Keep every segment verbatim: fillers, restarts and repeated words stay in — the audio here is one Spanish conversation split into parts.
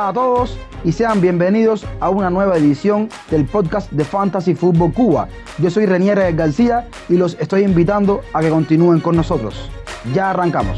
Hola a todos y sean bienvenidos a una nueva edición del podcast de Fantasy Fútbol Cuba. Yo soy Renier García y los estoy invitando a que continúen con nosotros. Ya arrancamos.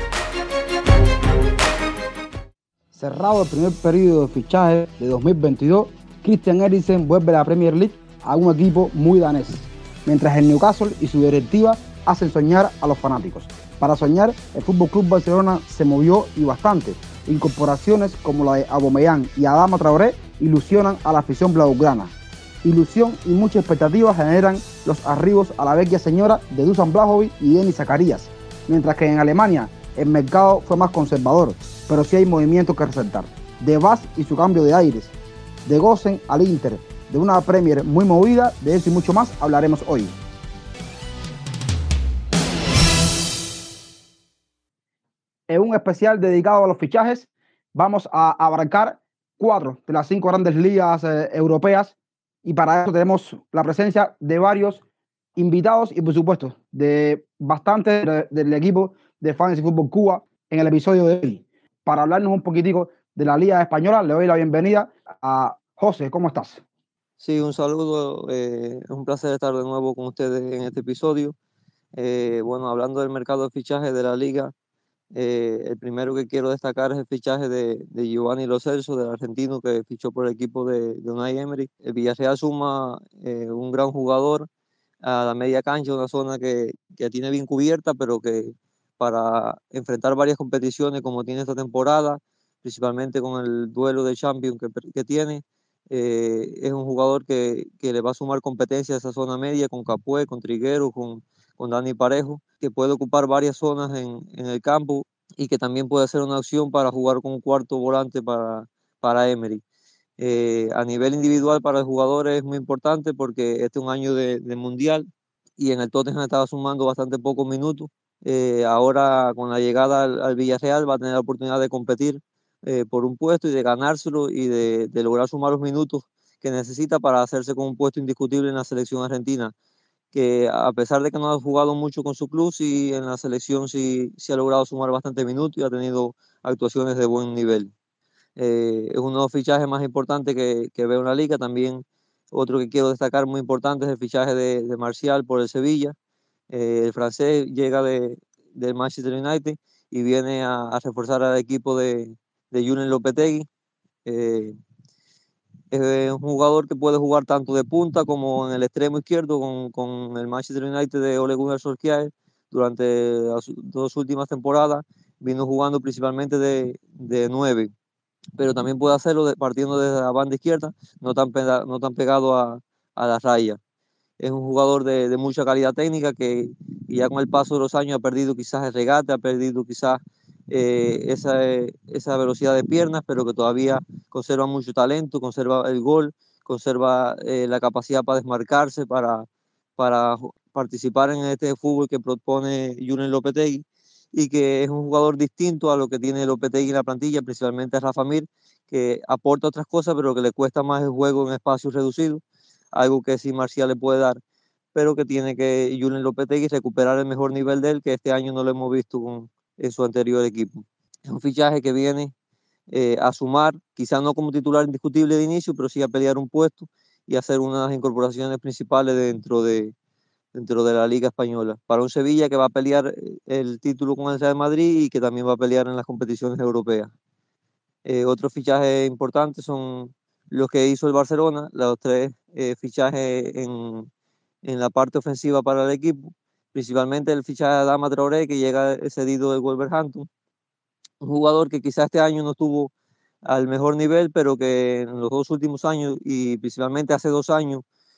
Cerrado el primer periodo de fichaje de dos mil veintidós, Christian Eriksen vuelve a la Premier League a un equipo muy danés, mientras el Newcastle y su directiva hacen soñar a los fanáticos. Para soñar, el F C Barcelona se movió y bastante. Incorporaciones como la de Aubameyang y Adama Traoré ilusionan a la afición blaugrana. Ilusión y mucha expectativa generan los arribos a la vecchia señora de Dusan Vlahovic y Denis Zakarías, mientras que en Alemania el mercado fue más conservador, pero sí hay movimientos que resaltar. De Vaz y su cambio de aires, de Gosens al Inter, de una Premier muy movida, de eso y mucho más hablaremos hoy. En un especial dedicado a los fichajes, vamos a abarcar cuatro de las cinco grandes ligas eh, europeas, y para eso tenemos la presencia de varios invitados y, por supuesto, de bastante de, del equipo de Fantasy Fútbol Cuba en el episodio de hoy. Para hablarnos un poquitico de la Liga Española, le doy la bienvenida a José. ¿Cómo estás? Sí, un saludo. Eh, es un placer estar de nuevo con ustedes en este episodio. Eh, bueno, hablando del mercado de fichajes de la Liga, Eh, el primero que quiero destacar es el fichaje de, de Giovanni Lo Celso, del argentino, que fichó por el equipo de, de Unai Emery. El Villarreal suma eh, un gran jugador a la media cancha, una zona que, que tiene bien cubierta, pero que para enfrentar varias competiciones como tiene esta temporada, principalmente con el duelo de Champions que, que tiene, eh, es un jugador que, que le va a sumar competencia a esa zona media con Capué, con Triguero, con, con Dani Parejo, que puede ocupar varias zonas en, en el campo y que también puede ser una opción para jugar con un cuarto volante para, para Emery. Eh, a nivel individual para el jugador es muy importante porque este es un año de, de mundial y en el Tottenham estaba sumando bastante pocos minutos. Eh, ahora con la llegada al, al Villarreal va a tener la oportunidad de competir eh, por un puesto y de ganárselo y de, de lograr sumar los minutos que necesita para hacerse con un puesto indiscutible en la selección argentina, que a pesar de que no ha jugado mucho con su club, sí en la selección sí, sí ha logrado sumar bastante minutos y ha tenido actuaciones de buen nivel. Eh, es uno de los fichajes más importantes que, que veo en la liga. También otro que quiero destacar muy importante es el fichaje de, de Martial por el Sevilla. Eh, el francés llega de, del Manchester United y viene a, a reforzar al equipo de, de Julen Lopetegui. Eh, es un jugador que puede jugar tanto de punta como en el extremo izquierdo con, con el Manchester United de Ole Gunnar Solskjaer. Durante las dos últimas temporadas vino jugando principalmente de, de nueve, pero también puede hacerlo de, partiendo desde la banda izquierda, no tan, pega, no tan pegado a, a la raya. Es un jugador de, de mucha calidad técnica que ya con el paso de los años ha perdido quizás el regate, ha perdido quizás eh, esa, esa velocidad de piernas, pero que todavía conserva mucho talento, conserva el gol, conserva eh, la capacidad para desmarcarse, para, para participar en este fútbol que propone Julen Lopetegui, y que es un jugador distinto a lo que tiene Lopetegui en la plantilla, principalmente a Rafa Mir, que aporta otras cosas, pero que le cuesta más el juego en espacios reducidos, algo que sí Marcial le puede dar, pero que tiene que Julen Lopetegui recuperar el mejor nivel de él, que este año no lo hemos visto con, en su anterior equipo. Es un fichaje que viene eh, a sumar, quizás no como titular indiscutible de inicio, pero sí a pelear un puesto y hacer unas incorporaciones principales dentro de, dentro de la Liga Española, para un Sevilla que va a pelear el título con el Real Madrid y que también va a pelear en las competiciones europeas. Eh, otros fichajes importantes son los que hizo el Barcelona, los tres eh, fichajes en, en la parte ofensiva para el equipo, principalmente el fichaje de Adama Traoré, que llega cedido del Wolverhampton, un jugador que quizás este año no estuvo al mejor nivel, pero que en los dos últimos años y principalmente hace dos años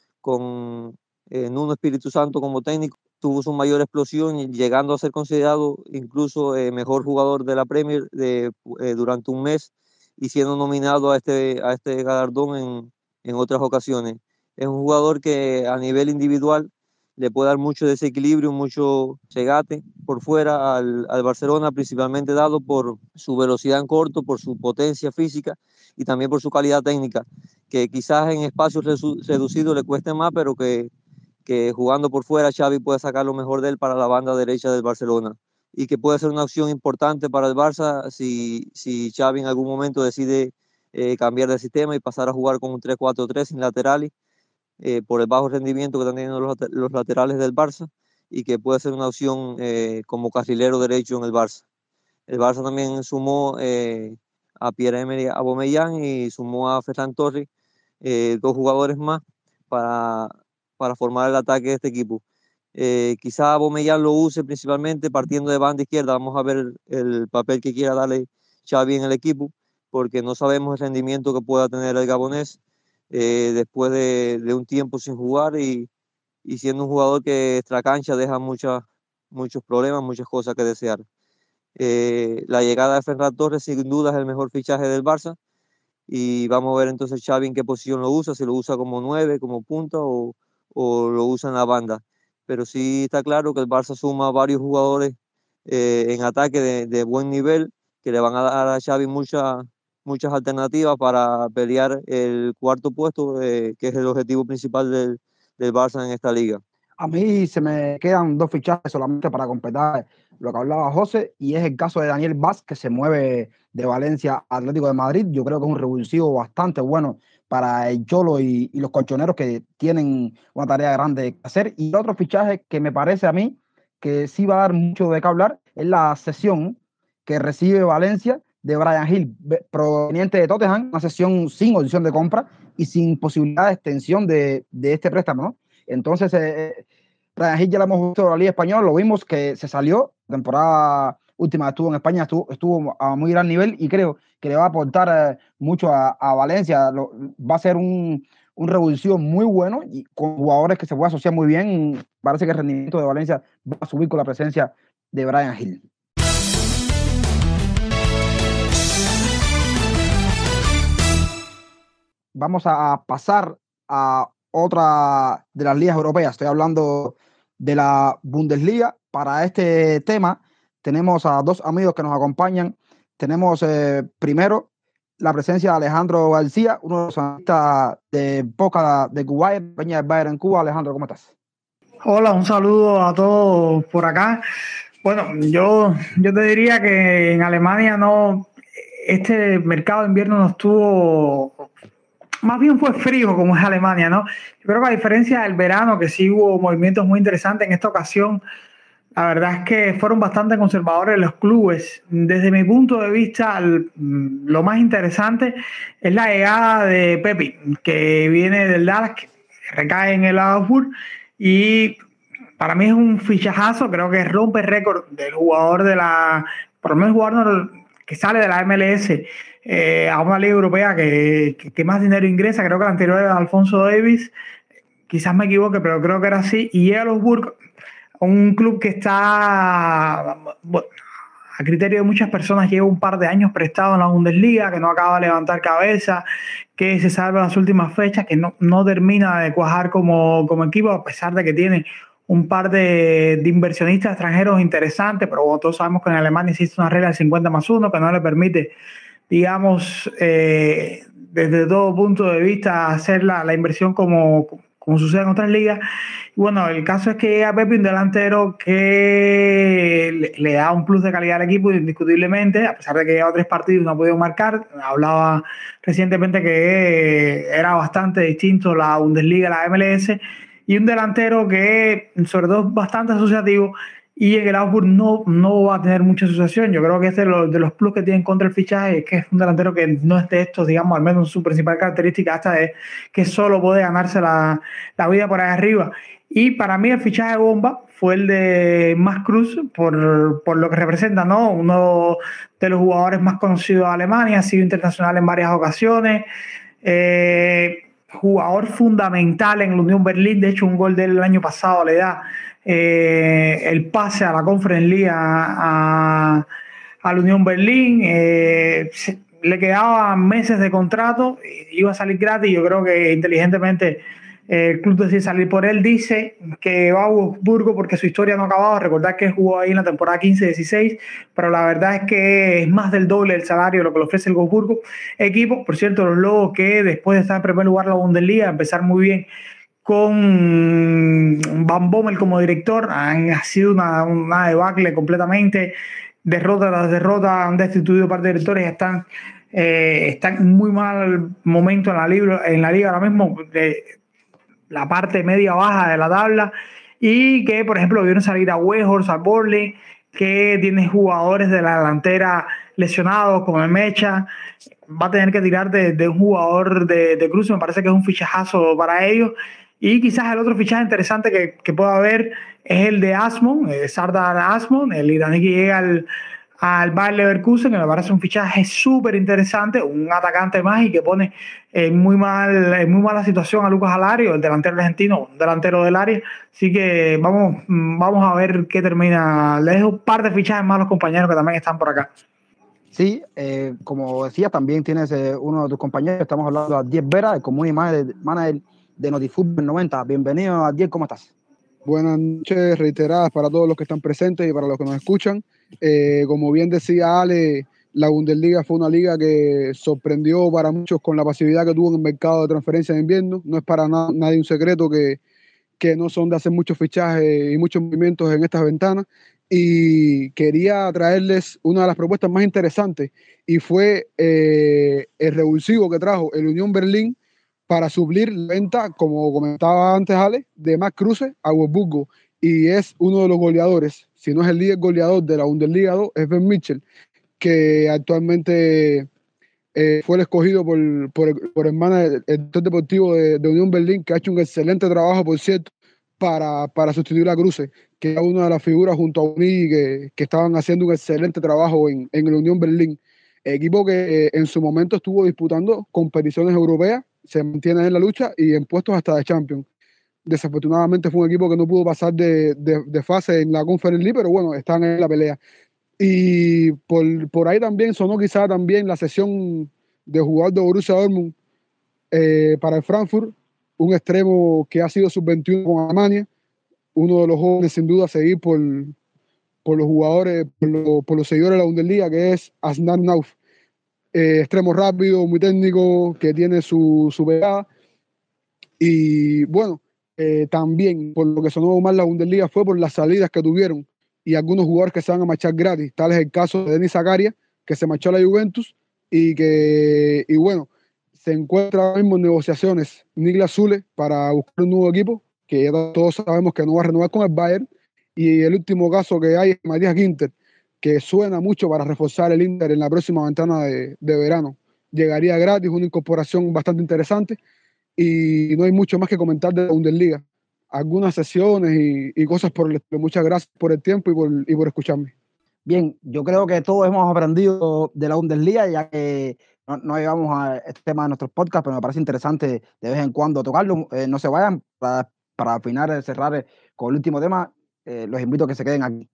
con eh, Nuno Espíritu Santo como técnico, tuvo su mayor explosión, llegando a ser considerado incluso eh, mejor jugador de la Premier de, eh, durante un mes y siendo nominado a este, a este galardón en, en otras ocasiones. Es un jugador que a nivel individual le puede dar mucho desequilibrio, mucho regate por fuera al, al Barcelona, principalmente dado por su velocidad en corto, por su potencia física y también por su calidad técnica, que quizás en espacios reducidos le cueste más, pero que, que jugando por fuera Xavi puede sacar lo mejor de él para la banda derecha del Barcelona, y que puede ser una opción importante para el Barça si, si Xavi en algún momento decide eh, cambiar de sistema y pasar a jugar con un tres cuatro tres sin laterales, eh, por el bajo rendimiento que están teniendo los, los laterales del Barça, y que puede ser una opción eh, como carrilero derecho en el Barça. El Barça también sumó eh, a Pierre-Emerick Aubameyang y sumó a Ferran Torres, eh, dos jugadores más para, para formar el ataque de este equipo. Eh, quizá Aubameyang lo use principalmente partiendo de banda izquierda. Vamos a ver el papel que quiera darle Xavi en el equipo, porque no sabemos el rendimiento que pueda tener el gabonés eh, después de, de un tiempo sin jugar, y, y siendo un jugador que extra cancha deja muchas, muchos problemas, muchas cosas que desear. Eh, la llegada de Ferran Torres sin duda es el mejor fichaje del Barça, y vamos a ver entonces Xavi en qué posición lo usa, si lo usa como nueve, como punta, o, o lo usa en la banda. Pero sí está claro que el Barça suma varios jugadores eh, en ataque de, de buen nivel, que le van a dar a Xavi muchas muchas alternativas para pelear el cuarto puesto, eh, que es el objetivo principal del, del Barça en esta liga. A mí se me quedan dos fichajes solamente para completar lo que hablaba José, y es el caso de Daniel Vaz, que se mueve de Valencia a Atlético de Madrid. Yo creo que es un revulsivo bastante bueno para el Cholo y, y los colchoneros, que tienen una tarea grande que hacer. Y otro fichaje que me parece a mí que sí va a dar mucho de qué hablar es la cesión que recibe Valencia de Bryan Gil, proveniente de Tottenham, una cesión sin opción de compra y sin posibilidad de extensión de, de este préstamo, ¿no? Entonces, eh, Bryan Gil ya lo hemos visto en la Liga Española, lo vimos que se salió, la temporada última estuvo en España, estuvo, estuvo a muy gran nivel, y creo que le va a aportar eh, mucho a, a Valencia. Lo, va a ser un, un revulsivo muy bueno, y con jugadores que se pueden asociar muy bien. Parece que el rendimiento de Valencia va a subir con la presencia de Bryan Gil. Vamos a pasar a otra de las ligas europeas. Estoy hablando de la Bundesliga. Para este tema tenemos a dos amigos que nos acompañan. Tenemos eh, primero la presencia de Alejandro García, uno de los analistas de Boca de Kuwait, Peña del Bayern en Cuba. Alejandro, ¿cómo estás? Hola, un saludo a todos por acá. Bueno, yo, yo te diría que en Alemania no, este mercado de invierno no estuvo, más bien fue frío como es Alemania, ¿no? Yo creo que a diferencia del verano, que sí hubo movimientos muy interesantes en esta ocasión, la verdad es que fueron bastante conservadores los clubes. Desde mi punto de vista, el, lo más interesante es la llegada de Pepi, que viene del Dallas, que recae en el Augsburg, y para mí es un fichajazo. Creo que rompe el récord del jugador de la, por lo menos jugador que sale de la M L S eh, a una liga europea que, que, que más dinero ingresa. Creo que el anterior era Alfonso Davies, quizás me equivoque, pero creo que era así, y llega a Augsburg, un club que está, bueno, a criterio de muchas personas, lleva un par de años prestado en la Bundesliga, que no acaba de levantar cabeza, que se salva en las últimas fechas, que no, no termina de cuajar como, como equipo, a pesar de que tiene un par de, de inversionistas extranjeros interesantes. Pero bueno, todos sabemos que en Alemania existe una regla del cincuenta más uno que no le permite, digamos, eh, desde todo punto de vista, hacer la, la inversión como, como sucede en otras ligas. Y bueno, el caso es que llega Pepe, un delantero que le, le da un plus de calidad al equipo indiscutiblemente, a pesar de que lleva tres partidos y no ha podido marcar. Hablaba recientemente que era bastante distinto la Bundesliga a la M L S, y un delantero que sobre todo es bastante asociativo, y en el Augsburg no, no va a tener mucha asociación. Yo creo que este de los, de los plus que tiene contra el fichaje es que es un delantero que no es de estos, digamos, al menos su principal característica hasta es que solo puede ganarse la, la vida por ahí arriba. Y para mí el fichaje bomba fue el de Max Cruz, por, por lo que representa, ¿no? Uno de los jugadores más conocidos de Alemania, ha sido internacional en varias ocasiones, eh, jugador fundamental en la Unión Berlín. De hecho, un gol del año pasado le da eh, el pase a la Conference League a, a, a la Unión Berlín. Eh, se, le quedaban meses de contrato, iba a salir gratis. Yo creo que inteligentemente el club decide salir por él. Dice que va a Wolfsburgo porque su historia no ha acabado. Recordar que jugó ahí en la temporada quince dieciséis, pero la verdad es que es más del doble el salario de lo que le ofrece el Wolfsburgo. Equipo, por cierto, los Lobos, que después de estar en primer lugar en la Bundesliga, empezar muy bien con Van Bommel como director, han ha sido una, una debacle completamente. Derrota tras derrota, han destituido parte de directores y están eh, está en muy mal momento en la, liga, en la liga ahora mismo, de la parte media baja de la tabla, y que, por ejemplo, vieron salir a Weghorst, a Burnley, que tiene jugadores de la delantera lesionados, como el Mecha. Va a tener que tirar de, de un jugador de, de cruce, me parece que es un fichajazo para ellos. Y quizás el otro fichaje interesante que, que pueda haber es el de Asmon, eh, Sardar Asmon, el iraní que llega al, al Bayer Leverkusen, que me parece un fichaje súper interesante, un atacante más y que pone en muy, mal, en muy mala situación a Lucas Alario, el delantero argentino, un delantero del área. Así que vamos, vamos a ver qué termina. Les dejo un par de fichajes más a los compañeros que también están por acá. Sí, eh, como decías, también tienes eh, uno de tus compañeros, estamos hablando de Adiel Vera, el community manager, manager de Notifútbol noventa. Bienvenido, Adiel, ¿cómo estás? Buenas noches reiteradas para todos los que están presentes y para los que nos escuchan. Eh, como bien decía Ale, la Bundesliga fue una liga que sorprendió para muchos con la pasividad que tuvo en el mercado de transferencias de invierno. No es para na- nadie un secreto que, que no son de hacer muchos fichajes y muchos movimientos en estas ventanas. Y quería traerles una de las propuestas más interesantes y fue eh, el revulsivo que trajo el Unión Berlín para suplir la venta, como comentaba antes Ale, de Max Kruse a Wolfsburgo, y es uno de los goleadores, si no es el líder goleador de la Bundesliga dos, es Ben Mitchell, que actualmente eh, fue el escogido por, por, el, por el manager, el director deportivo de, de Unión Berlín, que ha hecho un excelente trabajo, por cierto, para, para sustituir a Kruse, que era una de las figuras junto a Uni que, que estaban haciendo un excelente trabajo en, en el Unión Berlín. Equipo que eh, en su momento estuvo disputando competiciones europeas, se mantiene en la lucha y en puestos hasta de Champions. Desafortunadamente fue un equipo que no pudo pasar de, de, de fase en la Conference League, pero bueno, están en la pelea. Y por, por ahí también sonó quizá también la sesión de jugador de Borussia Dortmund eh, para el Frankfurt, un extremo que ha sido sub veintiuno con Alemania, uno de los jóvenes sin duda a seguir por, por los jugadores, por, lo, por los seguidores de la Bundesliga, que es Asnar Nauf. Eh, extremo rápido, muy técnico, que tiene su, su pegada. Y bueno, eh, también por lo que sonó más la Bundesliga fue por las salidas que tuvieron y algunos jugadores que se van a marchar gratis. Tal es el caso de Denis Zakaria, que se marchó a la Juventus y que, y bueno, se encuentra ahora mismo en negociaciones Niklas Süle para buscar un nuevo equipo, que ya todos sabemos que no va a renovar con el Bayern. Y el último caso que hay es Matías Ginter, que suena mucho para reforzar el Inter en la próxima ventana de, de verano. Llegaría gratis, una incorporación bastante interesante. Y no hay mucho más que comentar de la Bundesliga. Algunas sesiones y, y cosas por el estilo. Muchas gracias por el tiempo y por, y por escucharme. Bien, yo creo que todos hemos aprendido de la Bundesliga, ya que no, no llegamos a este tema de nuestros podcasts, pero me parece interesante de vez en cuando tocarlo. Eh, no se vayan, para, para al final cerrar con el último tema. Eh, los invito a que se queden aquí.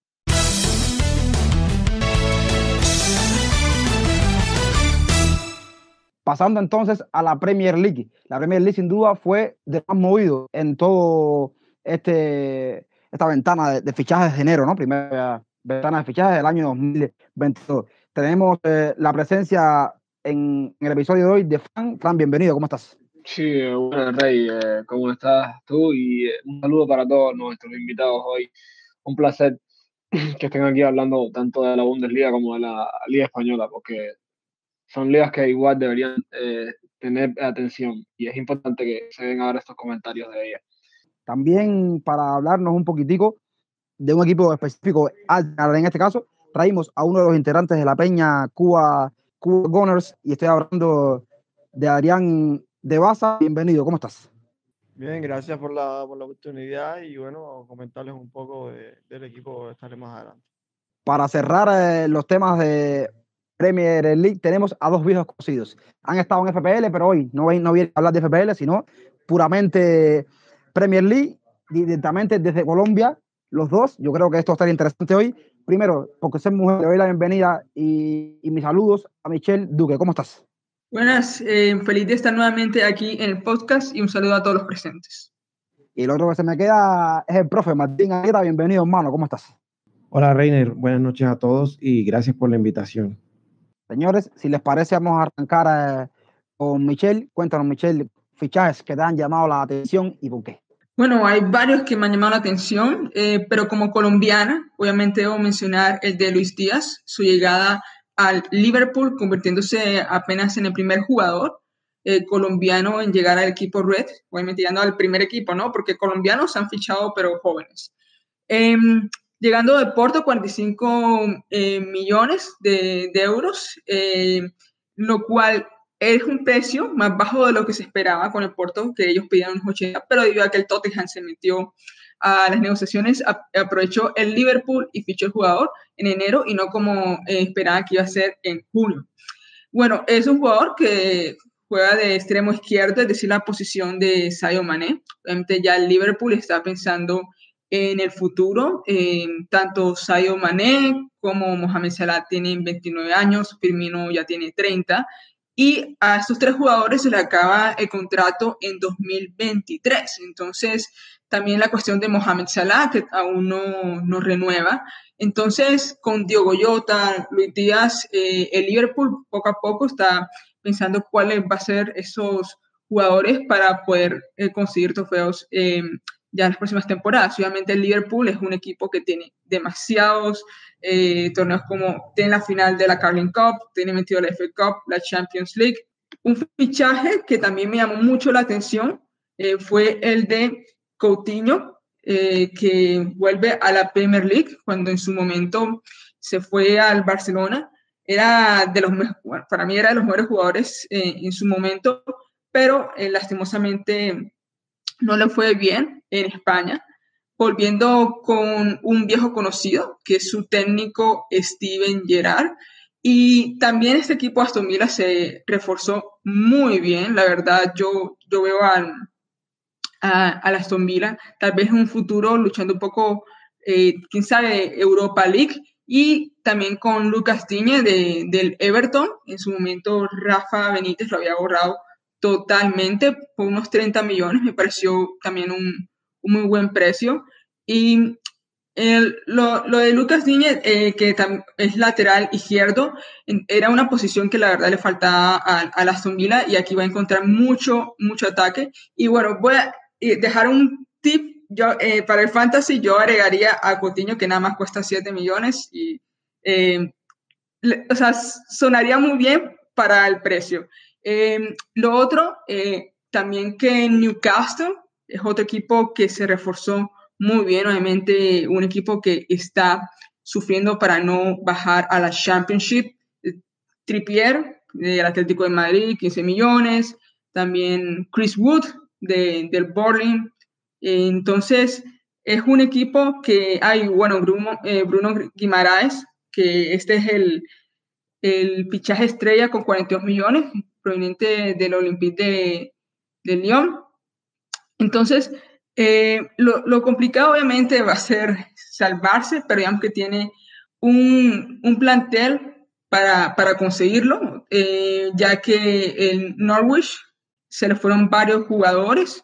Pasando entonces a la Premier League. La Premier League sin duda fue de más movido en todo este esta ventana de, de fichajes de enero, ¿no? Primera ventana de fichajes del año dos mil veintidós. Tenemos eh, la presencia en, en el episodio de hoy de Fran. Fran, bienvenido, ¿cómo estás? Sí, bueno, Rey, eh, ¿cómo estás tú? Y eh, un saludo para todos nuestros invitados hoy. Un placer que estén aquí hablando tanto de la Bundesliga como de la Liga Española, porque son ligas que igual deberían eh, tener atención y es importante que se den ahora estos comentarios de ellas. También para hablarnos un poquitico de un equipo específico, en este caso, traímos a uno de los integrantes de la peña Cuba, Cuba Gunners, y estoy hablando de Adrián de Baza. Bienvenido, ¿cómo estás? Bien, gracias por la, por la oportunidad y bueno, comentarles un poco de, del equipo, estaré más adelante. Para cerrar eh, los temas de Premier League, tenemos a dos viejos conocidos. Han estado en F P L, pero hoy no, no viene a hablar de F P L, sino puramente Premier League, directamente desde Colombia, los dos. Yo creo que esto va a estar interesante hoy. Primero, porque soy mujer, le doy la bienvenida y, y mis saludos a Michelle Duque. ¿Cómo estás? Buenas, eh, feliz de estar nuevamente aquí en el podcast y un saludo a todos los presentes. Y el otro que se me queda es el profe Martín Aguirre. Bienvenido, hermano. ¿Cómo estás? Hola, Reiner. Buenas noches a todos y gracias por la invitación. Señores, si les parece, vamos a arrancar eh, con Michelle. Cuéntanos, Michelle, fichajes que te han llamado la atención y por qué. Bueno, hay varios que me han llamado la atención, eh, pero como colombiana, obviamente debo mencionar el de Luis Díaz, su llegada al Liverpool, convirtiéndose apenas en el primer jugador eh, colombiano en llegar al equipo Red, obviamente llegando al primer equipo, ¿no? Porque colombianos han fichado, pero jóvenes. Eh, llegando de Porto, cuarenta y cinco eh, millones de, de euros, eh, lo cual es un precio más bajo de lo que se esperaba con el Porto, que ellos pedían unos ochenta, pero debido a que el Tottenham se metió a las negociaciones, a, aprovechó el Liverpool y fichó el jugador en enero y no como eh, esperaba que iba a ser en junio. Bueno, es un jugador que juega de extremo izquierdo, es decir, la posición de Sadio Mané. Obviamente ya el Liverpool está pensando en el futuro. Eh, tanto Sadio Mané como Mohamed Salah tienen veintinueve años, Firmino ya tiene treinta, y a estos tres jugadores se le acaba el contrato en dos mil veintitrés. Entonces, también la cuestión de Mohamed Salah, que aún no, no renueva. Entonces, con Diogo Jota, Luis Díaz, eh, el Liverpool poco a poco está pensando cuáles van a ser esos jugadores para poder eh, conseguir trofeos eh, ya en las próximas temporadas. Obviamente el Liverpool es un equipo que tiene demasiados eh, torneos, como tiene la final de la Carling Cup, tiene metido la F A Cup, la Champions League. Un fichaje que también me llamó mucho la atención eh, fue el de Coutinho, eh, que vuelve a la Premier League, cuando en su momento se fue al Barcelona. Era de los bueno, para mí era de los mejores jugadores eh, en su momento, pero eh, lastimosamente no le fue bien en España, volviendo con un viejo conocido, que es su técnico Steven Gerrard. Y también este equipo Aston Villa se reforzó muy bien. La verdad, yo, yo veo al, a, a la Aston Villa tal vez en un futuro luchando un poco, eh, quién sabe, Europa League. Y también con Lucas Digne de, del Everton. En su momento Rafa Benítez lo había borrado totalmente por unos treinta millones. Me pareció también un, un muy buen precio. Y el, lo, lo de Lucas Digne, eh, que tam, es lateral izquierdo, en, era una posición que la verdad le faltaba a, a la Aston Villa, y aquí va a encontrar mucho, mucho ataque. Y bueno, voy a dejar un tip. Yo, eh, para el fantasy yo agregaría a Coutinho, que nada más cuesta siete millones, y eh, le, o sea, sonaría muy bien para el precio. Eh, lo otro, eh, también que Newcastle es otro equipo que se reforzó muy bien, obviamente un equipo que está sufriendo para no bajar a la Championship. Trippier del Atlético de Madrid, quince millones, también Chris Wood de, del Burnley. Entonces, es un equipo que hay, bueno, Bruno, eh, Bruno Guimaraes, que este es el, el fichaje estrella con cuarenta y dos millones, proveniente del Olympique de, de Lyon. Entonces, eh, lo, lo complicado obviamente va a ser salvarse, pero digamos que tiene un, un plantel para, para conseguirlo, eh, ya que en Norwich se le fueron varios jugadores,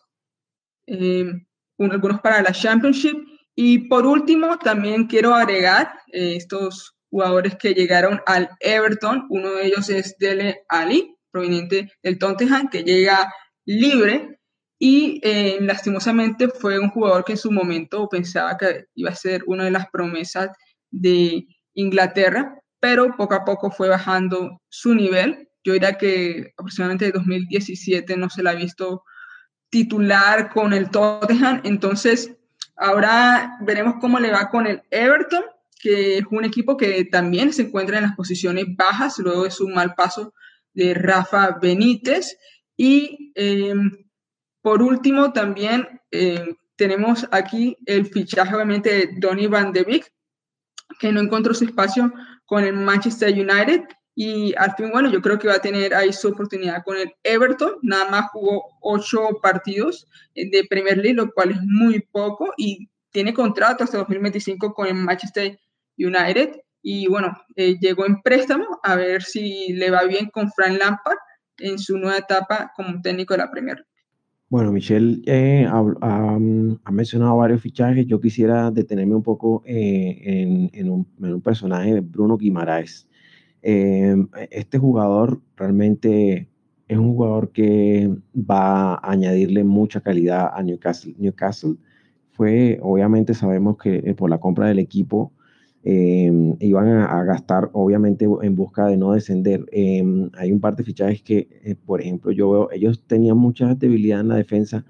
eh, un, algunos para la Championship. Y por último, también quiero agregar eh, estos jugadores que llegaron al Everton. Uno de ellos es Dele Alli, proveniente del Tottenham, que llega libre. Y eh, lastimosamente fue un jugador que en su momento pensaba que iba a ser una de las promesas de Inglaterra, pero poco a poco fue bajando su nivel. Yo diría que aproximadamente de dos mil diecisiete no se la ha visto titular con el Tottenham. Entonces, ahora veremos cómo le va con el Everton, que es un equipo que también se encuentra en las posiciones bajas luego de su mal paso de Rafa Benítez. Y eh, por último, también eh, tenemos aquí el fichaje obviamente de Donny van de Beek, que no encontró su espacio con el Manchester United, y al fin, bueno, yo creo que va a tener ahí su oportunidad con el Everton. Nada más jugó ocho partidos de Premier League, lo cual es muy poco, y tiene contrato hasta dos mil veinticinco con el Manchester United. Y bueno, eh, llegó en préstamo, a ver si le va bien con Frank Lampard en su nueva etapa como técnico de la Premier League. Bueno, Michelle eh, ha, ha, ha mencionado varios fichajes. Yo quisiera detenerme un poco eh, en, en, un, en un personaje de Bruno Guimaraes. Eh, este jugador realmente es un jugador que va a añadirle mucha calidad a Newcastle. Newcastle fue, obviamente sabemos que eh, por la compra del equipo eh, iban a, a gastar obviamente en busca de no descender. Eh, hay un par de fichajes que, eh, por ejemplo, yo veo, ellos tenían mucha debilidad en la defensa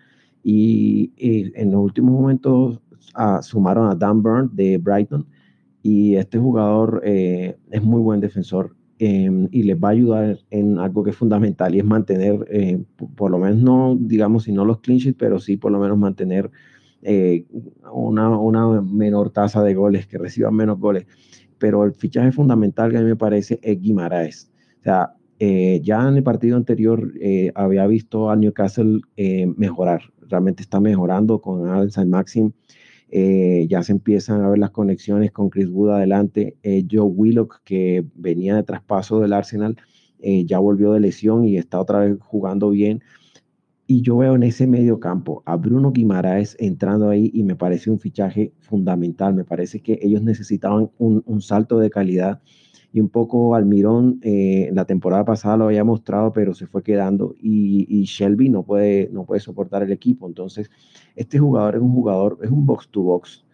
y, y en los últimos momentos ah, sumaron a Dan Burn de Brighton y este jugador eh, es muy buen defensor. Eh, y les va a ayudar en algo que es fundamental y es mantener, eh, por, por lo menos no, digamos, si no los clean sheets, pero sí por lo menos mantener eh, una, una menor tasa de goles, que reciban menos goles. Pero el fichaje fundamental que a mí me parece es Guimaraes. O sea, eh, ya en el partido anterior eh, había visto al Newcastle eh, mejorar, realmente está mejorando con Al Saint-Maxim. Eh, ya se empiezan a ver las conexiones con Chris Wood adelante. Eh, Joe Willock, que venía de traspaso del Arsenal, eh, ya volvió de lesión y está otra vez jugando bien. Y yo veo en ese medio campo a Bruno Guimaraes entrando ahí y me parece un fichaje fundamental. Me parece que ellos necesitaban un, un salto de calidad y un poco Almirón eh, la temporada pasada lo había mostrado, pero se fue quedando y, y Shelby no puede, no puede soportar el equipo. Entonces, este jugador es un jugador, es un box to box,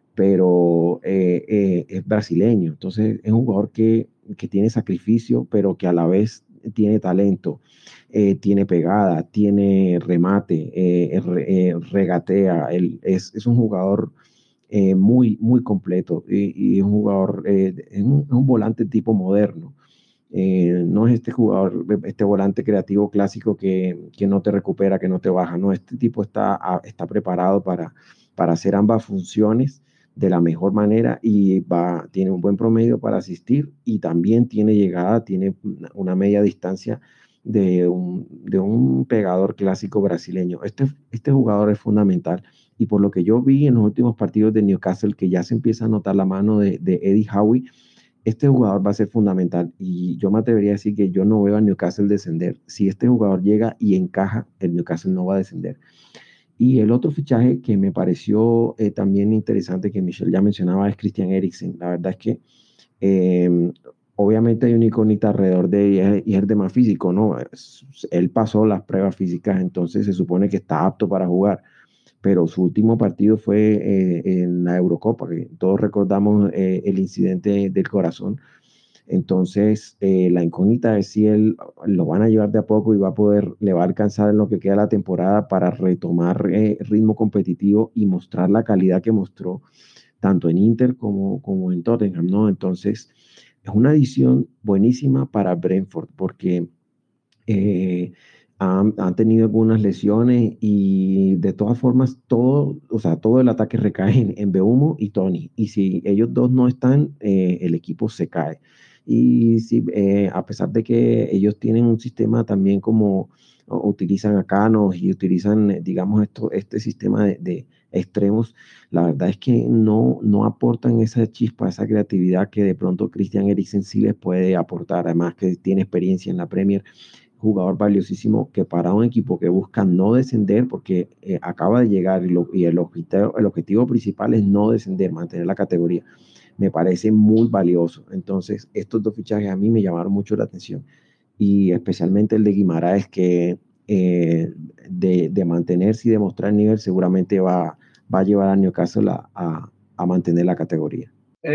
pero eh, eh, es brasileño. Entonces, es un jugador que, que tiene sacrificio, pero que a la vez tiene talento, eh, tiene pegada, tiene remate, eh, re, eh, regatea. Él es, es un jugador eh, muy, muy completo y, y un jugador, eh, es, un, es un volante tipo moderno. Eh, no es este jugador, este volante creativo clásico que, que no te recupera, que no te baja. No, este tipo está, está preparado para, para hacer ambas funciones de la mejor manera y va, tiene un buen promedio para asistir y también tiene llegada, tiene una media distancia de un, de un pegador clásico brasileño. Este, este jugador es fundamental y por lo que yo vi en los últimos partidos de Newcastle, que ya se empieza a notar la mano de, de Eddie Howe, este jugador va a ser fundamental y yo me atrevería a decir que yo no veo a Newcastle descender. Si este jugador llega y encaja, el Newcastle no va a descender. Y el otro fichaje que me pareció eh, también interesante, que Michelle ya mencionaba, es Christian Eriksen. La verdad es que eh, obviamente hay una incógnita alrededor de él y es el tema físico, ¿no? Es- Él pasó las pruebas físicas, entonces se supone que está apto para jugar, pero su último partido fue eh, en la Eurocopa, que todos recordamos eh, el incidente del corazón. Entonces, eh, la incógnita es si él lo van a llevar de a poco y va a poder, le va a alcanzar en lo que queda de la temporada para retomar eh, ritmo competitivo y mostrar la calidad que mostró tanto en Inter como, como en Tottenham, ¿no? Entonces, es una adición buenísima para Brentford porque eh, han, han tenido algunas lesiones y de todas formas todo, o sea, todo el ataque recae en, en Mbeumo y Tony. Y si ellos dos no están, eh, el equipo se cae. Y si, eh, a pesar de que ellos tienen un sistema también como o, utilizan a Canos y utilizan, eh, digamos, esto, este sistema de, de extremos, la verdad es que no, no aportan esa chispa, esa creatividad que de pronto Christian Eriksen sí les puede aportar, además que tiene experiencia en la Premier, jugador valiosísimo que para un equipo que busca no descender, porque eh, acaba de llegar y, lo, y el, objetivo, el objetivo principal es no descender, mantener la categoría, me parece muy valioso. Entonces, estos dos fichajes a mí me llamaron mucho la atención y especialmente el de Guimaraes, que eh, de, de mantenerse y demostrar el nivel seguramente va, va a llevar a Newcastle a, a, a mantener la categoría.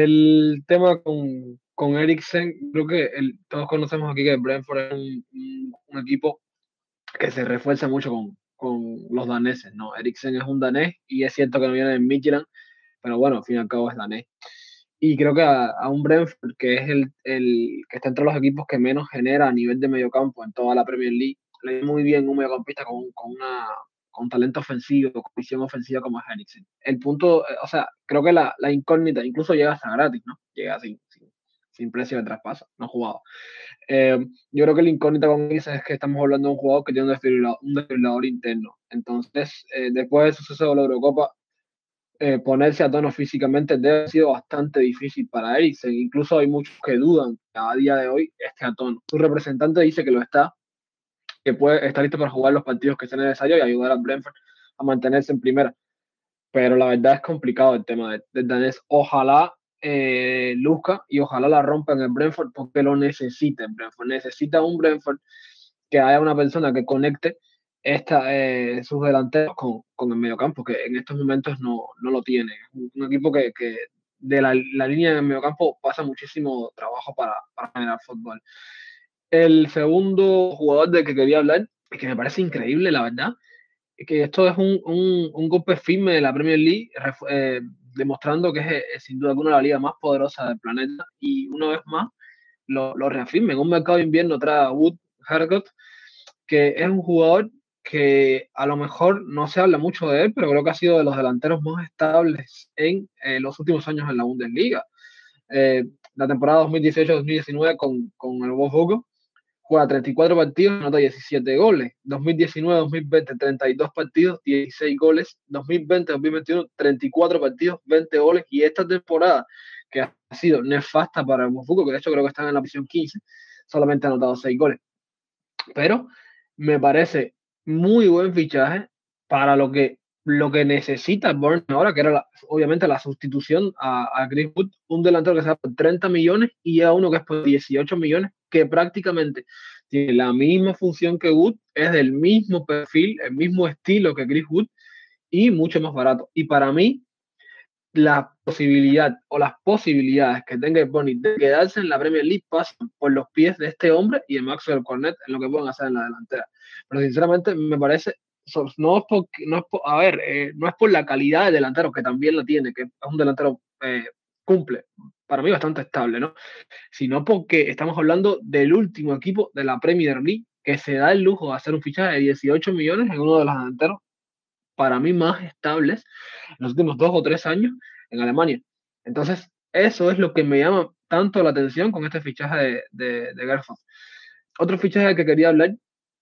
El tema con, con Eriksen, creo que el, todos conocemos aquí que Brentford es un, un, un equipo que se refuerza mucho con, con los daneses, ¿no? Eriksen es un danés y es cierto que no viene de Midtjylland, pero bueno, al fin y al cabo es danés. Y creo que a, a un Brentford, que es el, el que está entre los equipos que menos genera a nivel de mediocampo en toda la Premier League, le viene muy bien un mediocampista con, con una con talento ofensivo, con visión ofensiva como es Eriksen. El punto, eh, o sea, creo que la, la incógnita incluso llega hasta gratis, ¿no? Llega sin, sin, sin precio de traspaso, no jugado. Eh, yo creo que la incógnita con Eriksen es que estamos hablando de un jugador que tiene un desfibrilador, un desfibrilador interno. Entonces, eh, después del suceso de la Eurocopa, eh, ponerse a tono físicamente debe haber sido bastante difícil para Eriksen. Incluso hay muchos que dudan que a día de hoy esté a tono. Su representante dice que lo está, que puede estar listo para jugar los partidos que sea necesario y ayudar al Brentford a mantenerse en primera. Pero la verdad es complicado el tema del de danés. Ojalá eh, luzca y ojalá la rompa en el Brentford porque lo necesita el Brentford. Necesita un Brentford que haya una persona que conecte esta, eh, sus delanteros con, con el mediocampo, que en estos momentos no, no lo tiene. Es un, un equipo que, que de la, la línea de mediocampo pasa muchísimo trabajo para, para generar fútbol. El segundo jugador del que quería hablar, y que me parece increíble, la verdad, es que esto es un, un, un golpe firme de la Premier League, eh, demostrando que es, es sin duda alguna la liga más poderosa del planeta, y una vez más lo, lo reafirma. En un mercado de invierno trae a Wood Harcourt, que es un jugador que a lo mejor no se habla mucho de él, pero creo que ha sido de los delanteros más estables en eh, los últimos años en la Bundesliga. Eh, la temporada dos mil dieciocho dos mil diecinueve con, con el Wolfsburgo juega treinta y cuatro partidos, anota diecisiete goles. dos mil diecinueve dos mil veinte, treinta y dos partidos, dieciséis goles. dos mil veinte dos mil veintiuno, treinta y cuatro partidos, veinte goles. Y esta temporada, que ha sido nefasta para el Wolfsburgo, que de hecho creo que están en la posición quince, solamente ha anotado seis goles. Pero me parece muy buen fichaje para lo que, lo que necesita Burn ahora, que era la, obviamente la sustitución a, a Chris Wood, un delantero que se da por treinta millones y a uno que es por dieciocho millones, que prácticamente tiene la misma función que Wood, es del mismo perfil, el mismo estilo que Chris Wood y mucho más barato. Y para mí, la posibilidad o las posibilidades que tenga el Burnley de quedarse en la Premier League pasan por los pies de este hombre y de Maxwell Cornet en lo que pueden hacer en la delantera. Pero sinceramente me parece, no es por, no es por, a ver, eh, no es por la calidad de delantero, que también la tiene, que es un delantero eh, cumple, para mí bastante estable, ¿no? Sino porque estamos hablando del último equipo de la Premier League que se da el lujo de hacer un fichaje de dieciocho millones en uno de los delanteros para mí más estables en los últimos dos o tres años en Alemania. Entonces, eso es lo que me llama tanto la atención con este fichaje de, de, de Gerson. Otro fichaje del que quería hablar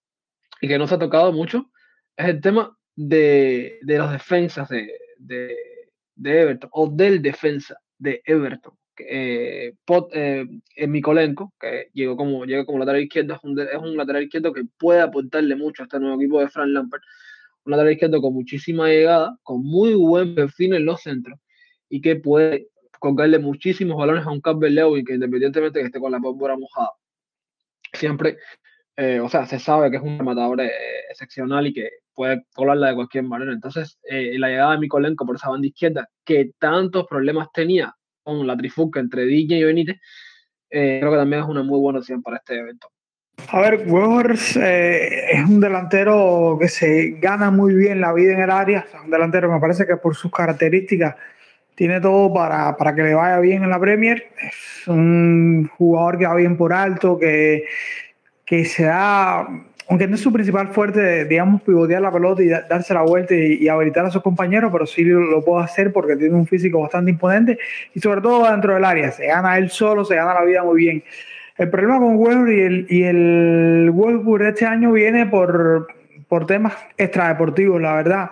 y que no se ha tocado mucho es el tema de, de los defensas de, de, de Everton, o del defensa de Everton. Eh, Pot, eh, Mikolenko, que llegó como, llega como lateral izquierdo, es un, es un lateral izquierdo que puede aportarle mucho a este nuevo equipo de Frank Lampard. Un lateral izquierdo con muchísima llegada, con muy buen perfil en los centros y que puede colgarle muchísimos balones a un Calvert-Lewin que independientemente de que esté con la pólvora mojada, siempre, eh, o sea, se sabe que es un rematador eh, excepcional y que puede colarla de cualquier manera. Entonces, eh, la llegada de Mikolenko por esa banda izquierda, que tantos problemas tenía con la trifulca entre Digne y Benítez, eh, creo que también es una muy buena opción para este evento. A ver, Weghorst eh, es un delantero que se gana muy bien la vida en el área. O sea, un delantero me parece que por sus características tiene todo para, para que le vaya bien en la Premier. Es un jugador que va bien por alto, que, que se da, aunque no es su principal fuerte, digamos, pivotear la pelota y da, darse la vuelta y, y habilitar a sus compañeros, pero sí lo, lo puede hacer porque tiene un físico bastante imponente y sobre todo dentro del área. Se gana él solo, se gana la vida muy bien. El problema con Weghorst y el, y el Wolfsburg este año viene por, por temas extradeportivos, la verdad.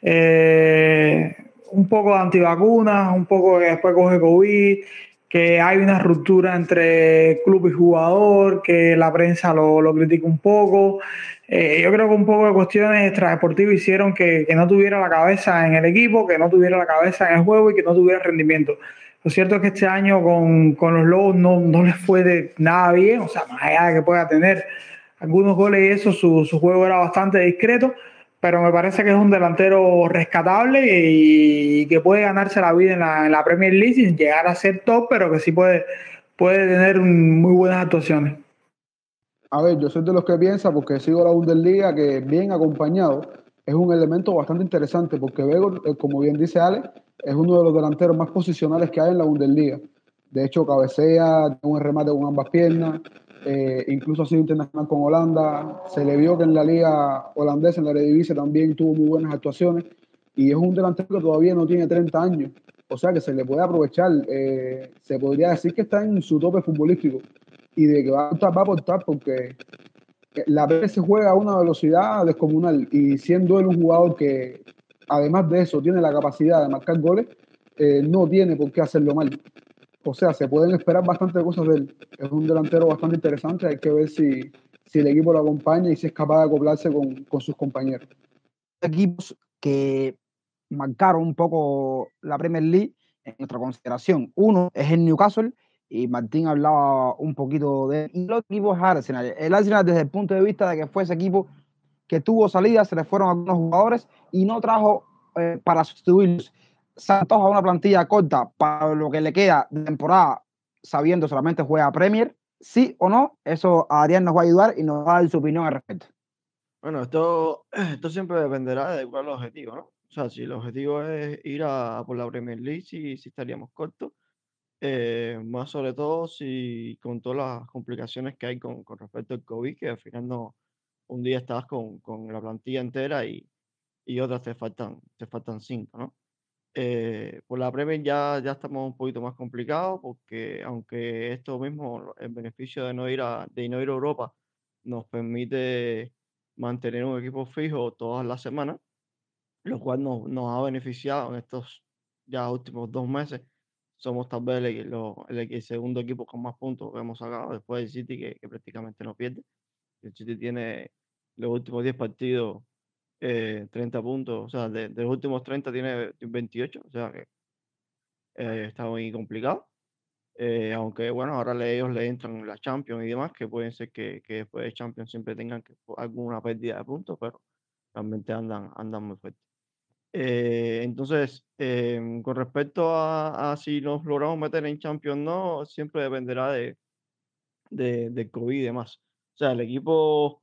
Eh, un poco de antivacunas, un poco que después coge COVID, que hay una ruptura entre club y jugador, que la prensa lo, lo critica un poco. Eh, yo creo que un poco de cuestiones extradeportivas hicieron que, que no tuviera la cabeza en el equipo, que no tuviera la cabeza en el juego y que no tuviera rendimiento. Lo cierto es que este año con, con los Lobos no, no les fue de nada bien, o sea, más allá de que pueda tener algunos goles y eso, su, su juego era bastante discreto, pero me parece que es un delantero rescatable y, y que puede ganarse la vida en la, en la Premier League sin llegar a ser top, pero que sí puede, puede tener muy buenas actuaciones. A ver, yo soy de los que piensa, porque sigo la Bundesliga, que bien acompañado es un elemento bastante interesante, porque Weghorst, como bien dice Ale, es uno de los delanteros más posicionales que hay en la Bundesliga. De hecho, cabecea, tiene un remate con ambas piernas, eh, incluso ha sido internacional con Holanda. Se le vio que en la liga holandesa, en la Eredivisie, también tuvo muy buenas actuaciones. Y es un delantero que todavía no tiene treinta años. O sea que se le puede aprovechar. Eh, se podría decir que está en su tope futbolístico y de que va a aportar, va a aportar porque la P S juega a una velocidad descomunal y siendo él un jugador que además de eso tiene la capacidad de marcar goles, eh, no tiene por qué hacerlo mal. O sea, se pueden esperar bastante cosas de él. Es un delantero bastante interesante, hay que ver si, si el equipo lo acompaña y si es capaz de acoplarse con, con sus compañeros. Equipos que marcaron un poco la Premier League en nuestra consideración. Uno es el Newcastle, y Martín hablaba un poquito de él. Y el otro equipo es Arsenal. El Arsenal, desde el punto de vista de que fue ese equipo que tuvo salidas, se le fueron algunos jugadores y no trajo eh, para sustituirlos se antoja una plantilla corta para lo que le queda de temporada, sabiendo solamente juega Premier, sí o no. Eso Adrián nos va a ayudar y nos va a dar su opinión al respecto. Bueno, esto, esto siempre dependerá de cuál es el objetivo, ¿no? O sea, si el objetivo es ir a, a por la Premier League, sí, sí estaríamos cortos. Eh, más sobre todo si con todas las complicaciones que hay con, con respecto al COVID, que al final no, un día estás con, con la plantilla entera y, y otras te faltan, te faltan cinco, ¿no? Eh, por la Premier ya, ya estamos un poquito más complicados porque aunque esto mismo, el beneficio de no ir a, de no ir a Europa, nos permite mantener un equipo fijo todas las semanas, lo cual nos, nos ha beneficiado en estos ya últimos dos meses. Somos tal vez el, lo- el, el segundo equipo con más puntos que hemos sacado después del City, que, que prácticamente no pierde. El City tiene los últimos diez partidos eh, treinta puntos, o sea, de, de los últimos treinta tiene veintiocho, o sea que eh, está muy complicado. Eh, aunque bueno, ahora le- ellos le entran la Champions y demás, que pueden ser que, que después de Champions siempre tengan que, alguna pérdida de puntos, pero realmente andan, andan muy fuertes. Eh, entonces, em, con respecto a, a si nos logramos meter en Champions o no, siempre dependerá de, de, del COVID y demás. O sea, el equipo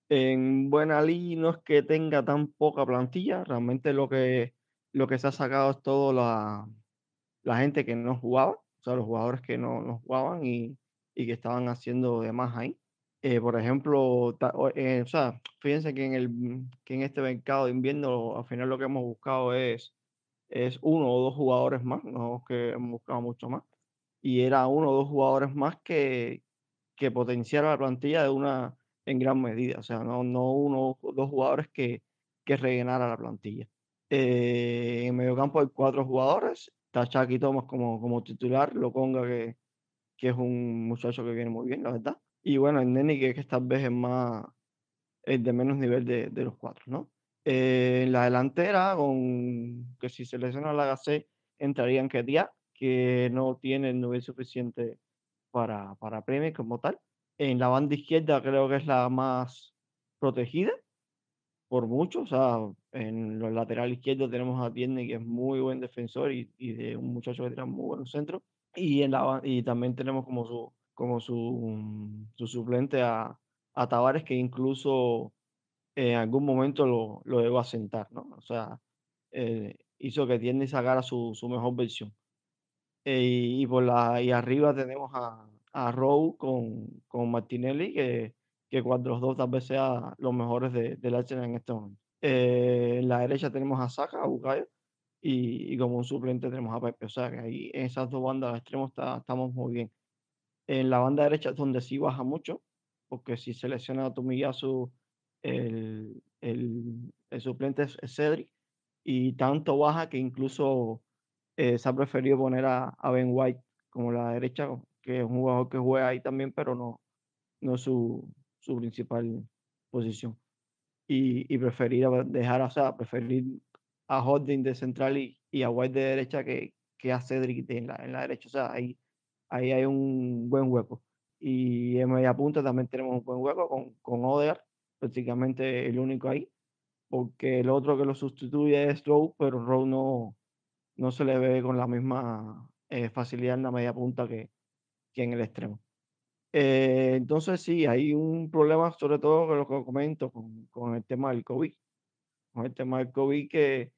en buena línea no es que tenga tan poca plantilla, realmente lo que, lo que se ha sacado es todo la, la gente que no jugaba, o sea, los jugadores que no, no jugaban y, y que estaban haciendo de más ahí. Eh, por ejemplo, ta- o eh, o sea, fíjense que en el, que en este mercado de invierno al final lo que hemos buscado es, es uno o dos jugadores más, no es que hemos buscado mucho más, y era uno o dos jugadores más que, que potenciara la plantilla de una en gran medida, o sea, no, no uno o dos jugadores que, que rellenara la plantilla. Eh, en mediocampo hay cuatro jugadores. Está Chucky Thomas como, como titular, Lokonga que, que es un muchacho que viene muy bien, la verdad. Y bueno, el Neni que, que tal vez es más, el de menos nivel de, de los cuatro, ¿no? Eh, en la delantera, con que si se lesiona la Gasset, entraría en Ketia, que no tiene el nivel suficiente para, para Premier como tal. En la banda izquierda creo que es la más protegida por mucho. O sea, en los lateral izquierdo tenemos a Tierney, que es muy buen defensor y, y de un muchacho que tira muy buen centro. Y, en la, ba- y también tenemos como su, como su, mm, su suplente a, a Tavares, que incluso en algún momento lo, lo llegó a sentar, ¿no? O sea, eh, hizo que Tierney sacara su, su mejor versión. Eh, y, y por la, y arriba tenemos a, a Rowe con, con Martinelli, que, que cuando los dos tal vez sean los mejores de, del Arsenal en este momento. Eh, en la derecha tenemos a Saka, a Bukayo, y, y como un suplente tenemos a Pepe. O sea que ahí en esas dos bandas extremos está- estamos muy bien. En la banda derecha es donde sí baja mucho, porque si selecciona a Tomiyasu, el, el, el suplente es es Cedric, y tanto baja que incluso eh, se ha preferido poner a, a Ben White como la derecha, que es un jugador que juega ahí también, pero no, no es su, su principal posición. Y, y preferir a- dejar, o sea, preferir a Holding de central y, y a White de derecha que, que a Cedric de- en la, en la derecha. O sea, ahí, ahí hay un buen hueco. Y en media punta también tenemos un buen hueco con, con Odegaard, prácticamente el único ahí, porque el otro que lo sustituye es Rowe, pero Rowe no, no se le ve con la misma eh, facilidad en la media punta que, que en el extremo. Eh, entonces sí, hay un problema sobre todo con lo que comento con, con el tema del COVID, con el tema del COVID que,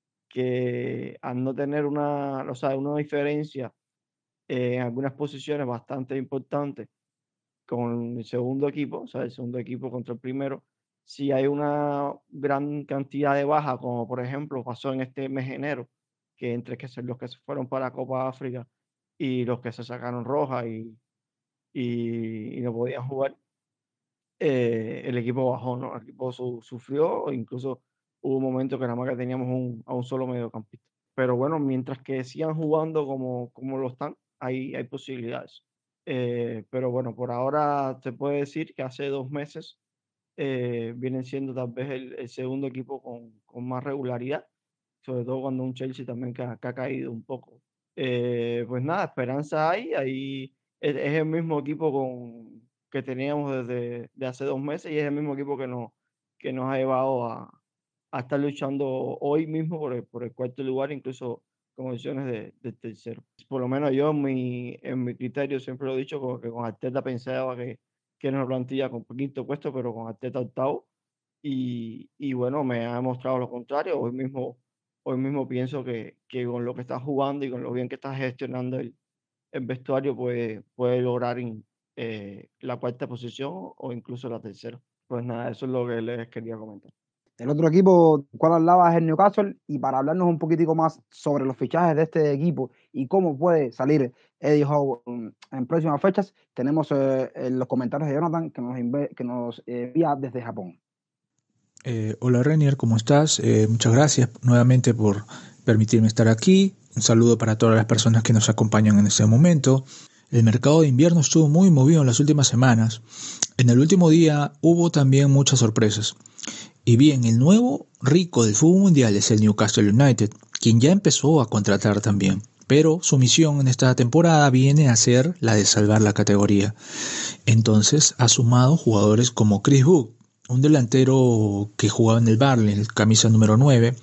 que al no tener una, o sea, una diferencia eh, en algunas posiciones bastante importante con el segundo equipo, o sea, el segundo equipo contra el primero, si hay una gran cantidad de bajas, como por ejemplo pasó en este mes de enero, que entre que se- los que se fueron para Copa África y los que se sacaron roja y, y, y no podían jugar, eh, el equipo bajó, ¿no? El equipo su- sufrió, e incluso hubo un momento que nada más que teníamos un, a un solo mediocampista. Pero bueno, mientras que sigan jugando como, como lo están, hay, hay posibilidades. Eh, pero bueno, por ahora se puede decir que hace dos meses eh, vienen siendo tal vez el, el segundo equipo con, con más regularidad, sobre todo cuando un Chelsea también que ha, que ha caído un poco. Eh, pues nada, esperanza hay, ahí es, es el mismo equipo con, que teníamos desde de hace dos meses y es el mismo equipo que nos, que nos ha llevado a, a estar luchando hoy mismo por el, por el cuarto lugar, incluso condiciones de, de tercero. Por lo menos yo en mi, en mi criterio siempre lo he dicho, como que con Arteta pensaba que, que era una plantilla con quinto puesto, pero con Arteta octavo. Y, y bueno, me ha demostrado lo contrario. Hoy mismo, hoy mismo pienso que, que con lo que está jugando y con lo bien que está gestionando el, el vestuario puede, puede lograr in- eh, la cuarta posición o incluso la tercera. Pues nada, eso es lo que les quería comentar. El otro equipo del cual hablaba es el Newcastle, y para hablarnos un poquitico más sobre los fichajes de este equipo y cómo puede salir Eddie Howe en, en próximas fechas, tenemos eh, en los comentarios de Jonathan, que nos, inve- que nos envía desde Japón. Eh, hola Renier, ¿cómo estás? Eh, muchas gracias nuevamente por permitirme estar aquí. Un saludo para todas las personas que nos acompañan en este momento. El mercado de invierno estuvo muy movido en las últimas semanas. En el último día hubo también muchas sorpresas. Y bien, el nuevo rico del fútbol mundial es el Newcastle United, quien ya empezó a contratar también. Pero su misión en esta temporada viene a ser la de salvar la categoría. Entonces ha sumado jugadores como Chris Wood, un delantero que jugaba en el Burnley, el camisa número nueve,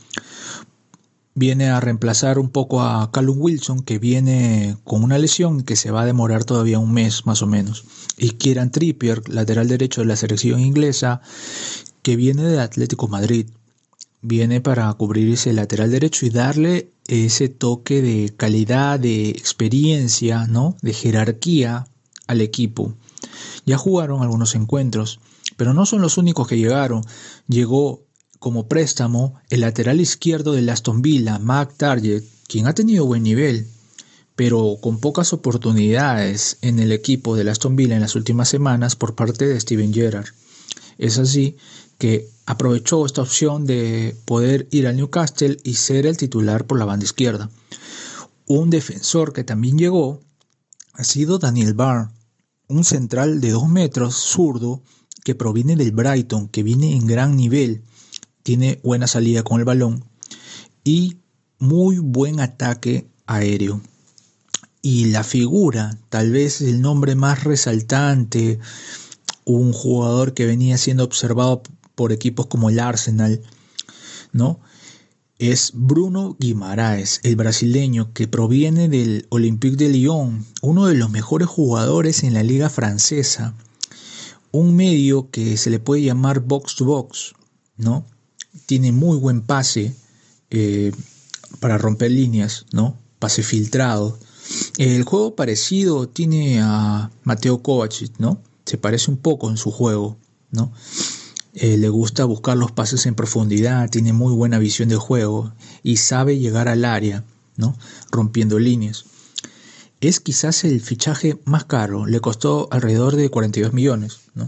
viene a reemplazar un poco a Callum Wilson, que viene con una lesión que se va a demorar todavía un mes más o menos. Y Kieran Trippier, lateral derecho de la selección inglesa, que viene del Atlético Madrid, viene para cubrir ese lateral derecho y darle ese toque de calidad, de experiencia, ¿no? De jerarquía al equipo. Ya jugaron algunos encuentros, pero no son los únicos que llegaron. Llegó como préstamo el lateral izquierdo del Aston Villa, Matt Targett, quien ha tenido buen nivel, pero con pocas oportunidades en el equipo del Aston Villa en las últimas semanas por parte de Steven Gerrard. Es así que aprovechó esta opción de poder ir al Newcastle y ser el titular por la banda izquierda. Un defensor que también llegó ha sido Daniel Byrne, un central de dos metros, zurdo, que proviene del Brighton, que viene en gran nivel, tiene buena salida con el balón y muy buen ataque aéreo. Y la figura, tal vez el nombre más resaltante, un jugador que venía siendo observado por equipos como el Arsenal, ¿no? Es Bruno Guimaraes, el brasileño que proviene del Olympique de Lyon, uno de los mejores jugadores en la liga francesa. Un medio que se le puede llamar box to box, ¿no? Tiene muy buen pase eh, para romper líneas, ¿no? Pase filtrado. El juego parecido tiene a Mateo Kovacic, ¿no? Se parece un poco en su juego, ¿no? Eh, le gusta buscar los pases en profundidad, tiene muy buena visión de juego y sabe llegar al área, ¿no? Rompiendo líneas. Es quizás el fichaje más caro, le costó alrededor de cuarenta y dos millones, ¿no?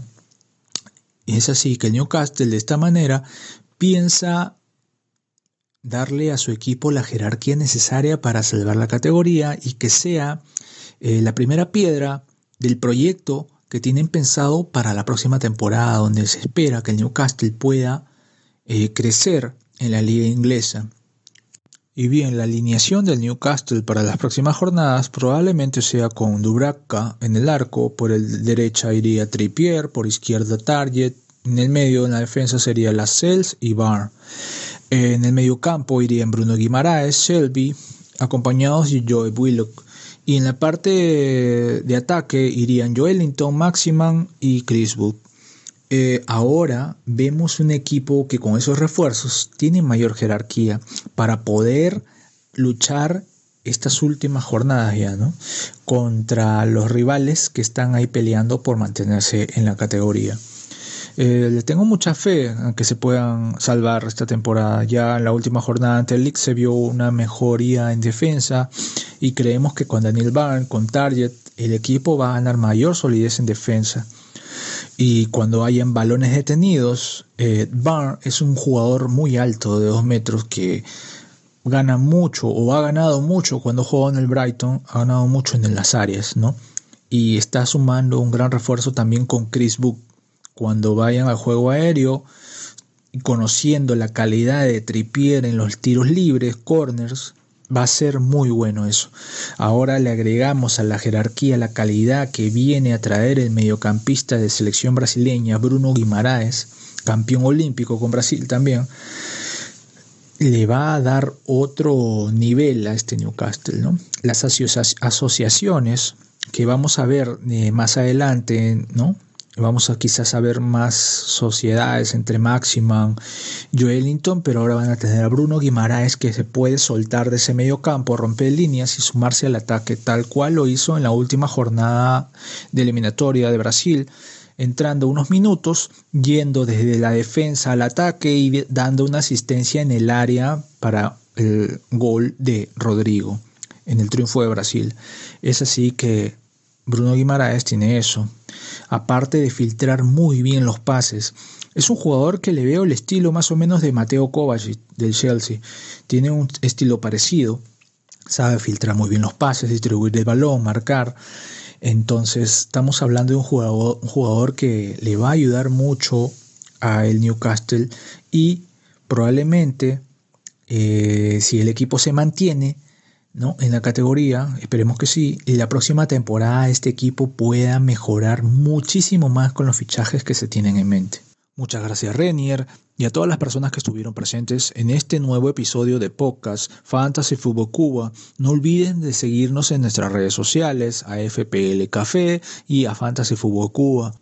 Y es así que el Newcastle de esta manera piensa darle a su equipo la jerarquía necesaria para salvar la categoría y que sea eh, la primera piedra del proyecto que tienen pensado para la próxima temporada, donde se espera que el Newcastle pueda eh, crecer en la liga inglesa. Y bien, la alineación del Newcastle para las próximas jornadas probablemente sea con Dubravka en el arco, por el derecha iría Trippier, por izquierda Targett, en el medio en la defensa sería Lascelles y Barr. En el medio campo irían Bruno Guimaraes, Shelby, acompañados de Joe Willock. Y en la parte de ataque irían Joelinton, Maximan y Chris Wood. Eh, ahora vemos un equipo que con esos refuerzos tiene mayor jerarquía para poder luchar estas últimas jornadas ya, ¿no? Contra los rivales que están ahí peleando por mantenerse en la categoría. Eh, le tengo mucha fe a que se puedan salvar esta temporada. Ya en la última jornada ante el Leeds se vio una mejoría en defensa y creemos que con Daniel Byrne, con Targett, el equipo va a ganar mayor solidez en defensa. Y cuando hayan balones detenidos, eh, Byrne es un jugador muy alto de dos metros que gana mucho o ha ganado mucho cuando jugó en el Brighton, ha ganado mucho en las áreas, ¿no? Y está sumando un gran refuerzo también con Chris Wood. Cuando vayan al juego aéreo, conociendo la calidad de Trippier en los tiros libres, corners, va a ser muy bueno eso. Ahora le agregamos a la jerarquía la calidad que viene a traer el mediocampista de selección brasileña, Bruno Guimaraes, campeón olímpico con Brasil también. le va a dar otro nivel a este Newcastle, ¿no? Las asocia- asociaciones que vamos a ver eh, más adelante, ¿no? Vamos a quizás a ver más sociedades entre Maximan, Joelinton, pero ahora van a tener a Bruno Guimaraes, que se puede soltar de ese medio campo, romper líneas y sumarse al ataque, tal cual lo hizo en la última jornada de eliminatoria de Brasil, entrando unos minutos, yendo desde la defensa al ataque y dando una asistencia en el área para el gol de Rodrigo en el triunfo de Brasil. Es así que Bruno Guimaraes tiene eso. Aparte de filtrar muy bien los pases, es un jugador que le veo el estilo más o menos de Mateo Kovacic del Chelsea. Tiene un estilo parecido, sabe filtrar muy bien los pases, distribuir el balón, marcar. Entonces estamos hablando de un jugador, un jugador que le va a ayudar mucho a el Newcastle y probablemente eh, si el equipo se mantiene, ¿no?, en la categoría, esperemos que sí, y la próxima temporada este equipo pueda mejorar muchísimo más con los fichajes que se tienen en mente. Muchas gracias, Renier, y a todas las personas que estuvieron presentes en este nuevo episodio de podcast Fantasy Fútbol Cuba. No olviden de seguirnos en nuestras redes sociales, a F P L Café y a Fantasy Fútbol Cuba.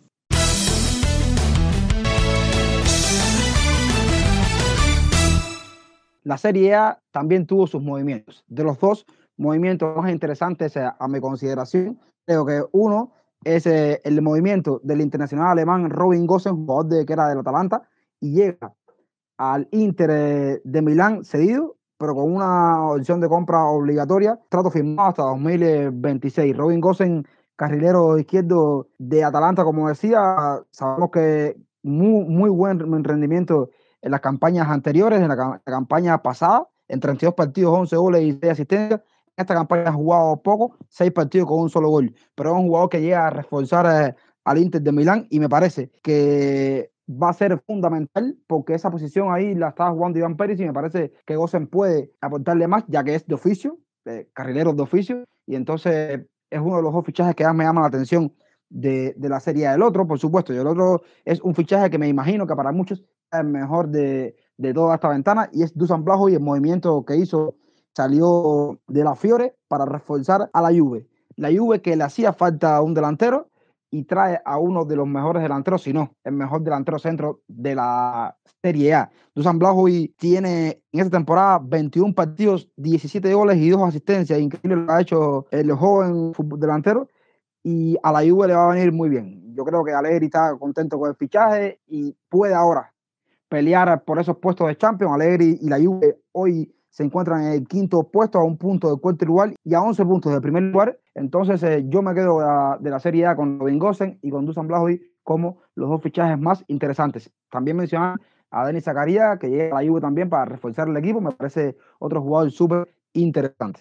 La Serie A también tuvo sus movimientos. De los dos movimientos más interesantes a, a mi consideración, creo que uno es eh, el movimiento del internacional alemán Robin Gosens, jugador de, que era del Atalanta, y llega al Inter eh, de Milán cedido, pero con una opción de compra obligatoria, trato firmado hasta dos mil veintiséis. Robin Gosens, carrilero izquierdo de Atalanta, como decía, sabemos que muy, muy buen rendimiento en las campañas anteriores, en la, la campaña pasada, en treinta y dos partidos, once goles y seis asistencias. En esta campaña ha jugado poco, seis partidos con un solo gol, pero es un jugador que llega a reforzar eh, al Inter de Milán y me parece que va a ser fundamental porque esa posición ahí la está jugando Iván Pérez y me parece que Gosens puede aportarle más, ya que es de oficio, eh, carrilero de oficio, y entonces es uno de los dos fichajes que más me llama la atención de, de la Serie A. Del otro, por supuesto, y el otro es un fichaje que me imagino que para muchos es el mejor de, de toda esta ventana, y es Dusan Vlahovic, y el movimiento que hizo, salió de la Fiore para reforzar a la Juve. La Juve que le hacía falta un delantero y trae a uno de los mejores delanteros, si no, el mejor delantero centro de la Serie A. Dusan Vlahovic tiene en esta temporada veintiún partidos, diecisiete goles y dos asistencias. Increíble lo que ha hecho el joven delantero, y a la Juve le va a venir muy bien. Yo creo que Allegri está contento con el fichaje y puede ahora pelear por esos puestos de Champions. Allegri y la Juve hoy se encuentran en el quinto puesto, a un punto del cuarto lugar y a once puntos del primer lugar. Entonces eh, yo me quedo de la, de la Serie A con Robin Gosens y con Dusan Vlahovic como los dos fichajes más interesantes. También mencionan a Denis Zakaria, que llega a la Juve también para reforzar el equipo. Me parece otro jugador súper interesante.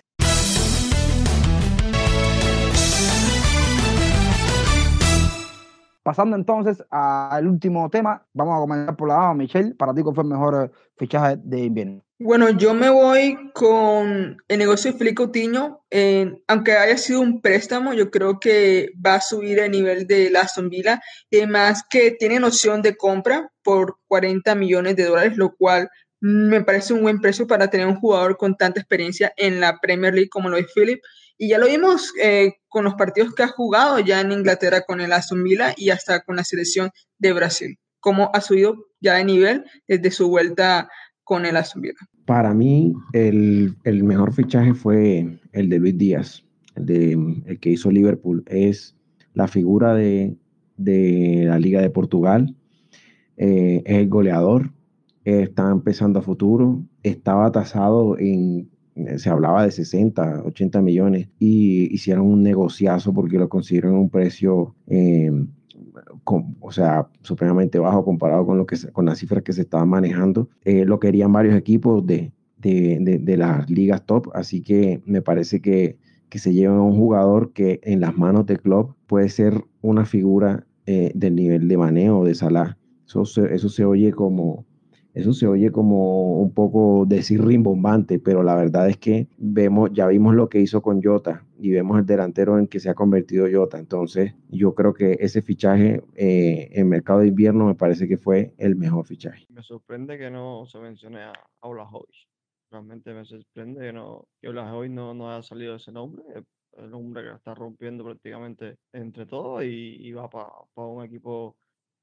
Pasando entonces al último tema, vamos a comenzar por la dama. Michelle, para ti, ¿cuál fue el mejor fichaje de invierno? Bueno, yo me voy con el negocio de Filipe Coutinho. Eh, aunque haya sido un préstamo, yo creo que va a subir el nivel de Aston Villa. Y además que tienen opción de compra por cuarenta millones de dólares, lo cual me parece un buen precio para tener un jugador con tanta experiencia en la Premier League como lo es Philip. Y ya lo vimos eh, con los partidos que ha jugado ya en Inglaterra con el Aston Villa y hasta con la selección de Brasil, cómo ha subido ya de nivel desde su vuelta con el Aston Villa. Para mí, el, el mejor fichaje fue el de Luis Díaz, el, de, el que hizo Liverpool. Es la figura de, de la Liga de Portugal, eh, es el goleador, eh, está empezando a futuro, estaba tasado en, se hablaba de sesenta, ochenta millones y hicieron un negociazo porque lo consiguieron a un precio eh, Con, o sea, supremamente bajo comparado con, lo que se, con las cifras que se estaban manejando. Eh, lo querían varios equipos de, de, de, de las ligas top, así que me parece que, que se llevan a un jugador que en las manos de Klopp puede ser una figura eh, del nivel de Mané o de Salah. Eso se, eso se oye como... Eso se oye como un poco decir rimbombante, pero la verdad es que vemos, ya vimos lo que hizo con Jota y vemos el delantero en que se ha convertido Jota. Entonces, yo creo que ese fichaje eh, en mercado de invierno me parece que fue el mejor fichaje. Me sorprende que no se mencione a, a Vlahovic. realmente me sorprende que, no, que Blajovic no, no haya salido ese nombre. Es el hombre que la está rompiendo prácticamente entre todos y, y va para un equipo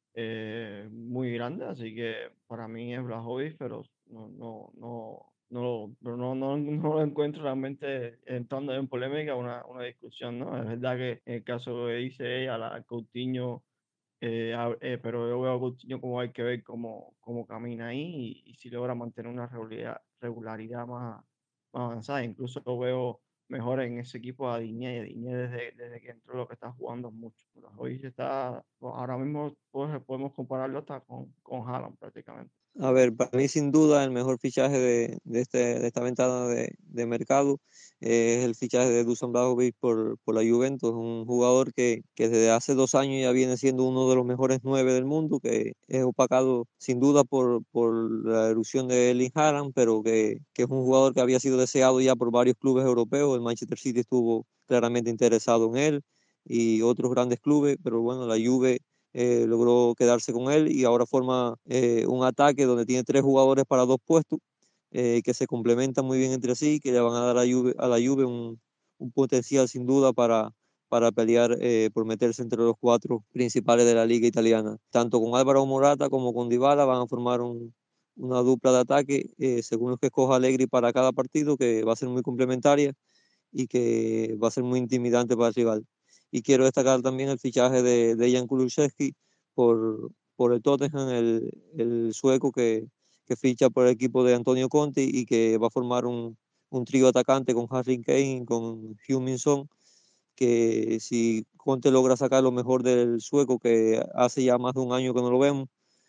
eh, muy grande, así que para mí es Blajovic, pero no, no, no, no, lo- pero no, no, no lo encuentro realmente entrando en polémica, una, una discusión, ¿no? Es verdad que en el caso que dice ella, la Coutinho, eh, a- eh, pero yo veo a Coutinho como hay que ver cómo, cómo camina ahí y, y si logra mantener una regularidad, regularidad más, más avanzada. Incluso lo veo mejor en ese equipo a Diñé. Diñé desde, desde que entró lo que está jugando mucho. Pero hoy está, ahora mismo pues, podemos compararlo hasta con, con Haaland prácticamente. A ver, para mí sin duda el mejor fichaje de, de, este, de esta ventana de, de mercado eh, es el fichaje de Dusan Vlahovic por, por la Juventus, un jugador que, que desde hace dos años ya viene siendo uno de los mejores nueve del mundo, que es opacado sin duda por, por la erupción de Erling Haaland, pero que, que es un jugador que había sido deseado ya por varios clubes europeos. El Manchester City estuvo claramente interesado en él y otros grandes clubes, pero bueno, la Juve eh, logró quedarse con él y ahora forma eh, un ataque donde tiene tres jugadores para dos puestos eh, que se complementan muy bien entre sí, que le van a dar a, Juve, a la Juve un, un potencial sin duda para, para pelear eh, por meterse entre los cuatro principales de la liga italiana. Tanto con Álvaro Morata como con Dybala van a formar un, una dupla de ataque eh, según lo que escoja Allegri para cada partido, que va a ser muy complementaria y que va a ser muy intimidante para el rival. Y quiero destacar también el fichaje de, de Jan Kulusevski por, por el Tottenham, el, el sueco que, que ficha por el equipo de Antonio Conte y que va a formar un, un trío atacante con Harry Kane, con Heung-min Son, que si Conte logra sacar lo mejor del sueco, que hace ya más de un año que no lo vemos,